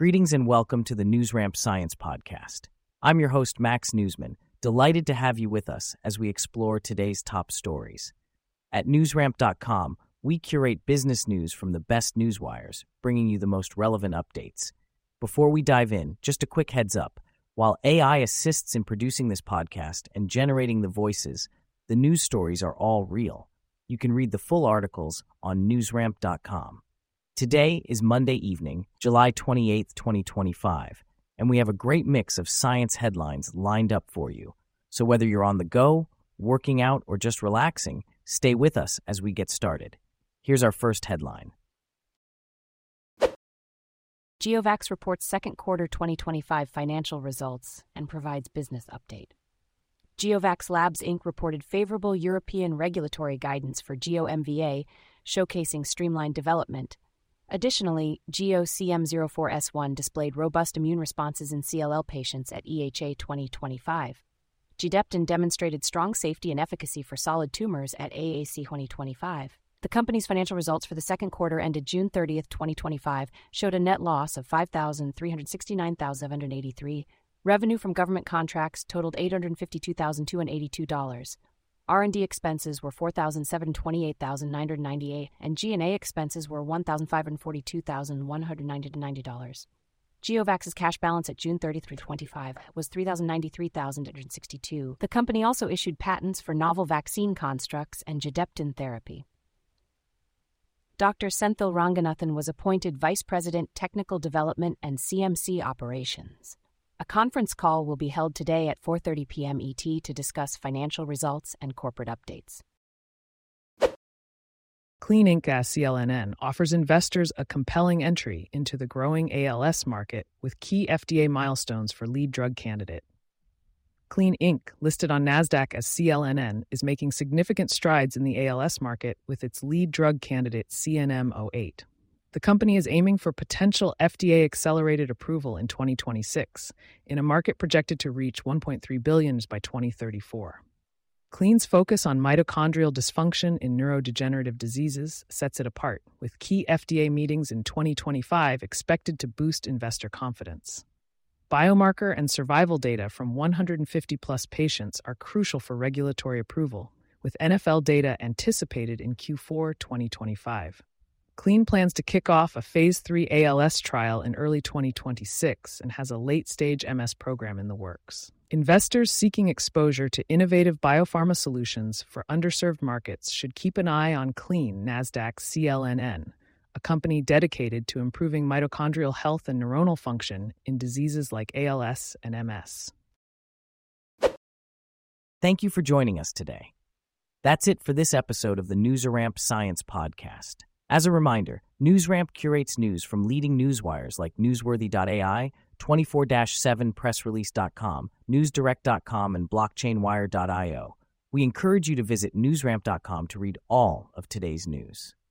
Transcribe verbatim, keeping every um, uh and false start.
Greetings and welcome to the NewsRamp Science Podcast. I'm your host, Max Newsman, delighted to have you with us as we explore today's top stories. At newsramp dot com, we curate business news from the best newswires, bringing you the most relevant updates. Before we dive in, just a quick heads up. While A I assists in producing this podcast and generating the voices, the news stories are all real. You can read the full articles on newsramp dot com. Today is Monday evening, July twenty-eighth, twenty twenty-five, and we have a great mix of science headlines lined up for you. So whether you're on the go, working out, or just relaxing, stay with us as we get started. Here's our first headline. GeoVax reports second quarter twenty twenty-five financial results and provides business update. GeoVax Labs Incorporated reported favorable European regulatory guidance for GeoMVA, showcasing streamlined development. Additionally, Geo C M zero four S one displayed robust immune responses in C L L patients at E H A twenty twenty-five. Gedeptin demonstrated strong safety and efficacy for solid tumors at A A C twenty twenty-five. The company's financial results for the second quarter ended June thirtieth, twenty twenty-five, showed a net loss of five thousand three hundred sixty-nine thousand seven hundred eighty-three dollars. Revenue from government contracts totaled eight hundred fifty-two thousand two hundred eighty-two dollars. R and D expenses were four thousand seven hundred twenty-eight thousand nine hundred ninety-eight dollars, and G and A expenses were one thousand five hundred forty-two thousand one hundred ninety dollars. GeoVax's cash balance at June thirtieth, twenty twenty-five was three hundred ninety-three thousand eight hundred sixty-two dollars. The company also issued patents for novel vaccine constructs and Gedeptin therapy. Doctor Senthil Ranganathan was appointed Vice President, Technical Development and C M C Operations. A conference call will be held today at four thirty p.m. E T to discuss financial results and corporate updates. Clean Incorporated as C L N N offers investors a compelling entry into the growing A L S market with key F D A milestones for lead drug candidate. Clean Incorporated, listed on NASDAQ as C L N N, is making significant strides in the A L S market with its lead drug candidate C N M zero eight. The company is aiming for potential F D A accelerated approval in twenty twenty-six, in a market projected to reach one point three billion dollars by twenty thirty-four. Clean's focus on mitochondrial dysfunction in neurodegenerative diseases sets it apart, with key F D A meetings in twenty twenty-five expected to boost investor confidence. Biomarker and survival data from one hundred fifty plus patients are crucial for regulatory approval, with N F L data anticipated in Q four twenty twenty-five. Clean plans to kick off a Phase three A L S trial in early twenty twenty-six and has a late-stage M S program in the works. Investors seeking exposure to innovative biopharma solutions for underserved markets should keep an eye on Clean NASDAQ C L N N, a company dedicated to improving mitochondrial health and neuronal function in diseases like A L S and M S. Thank you for joining us today. That's it for this episode of the NewsRamp Science Podcast. As a reminder, NewsRamp curates news from leading newswires like newsworthy dot A I, twenty-four seven press release dot com, newsdirect dot com, and blockchain wire dot io. We encourage you to visit newsramp dot com to read all of today's news.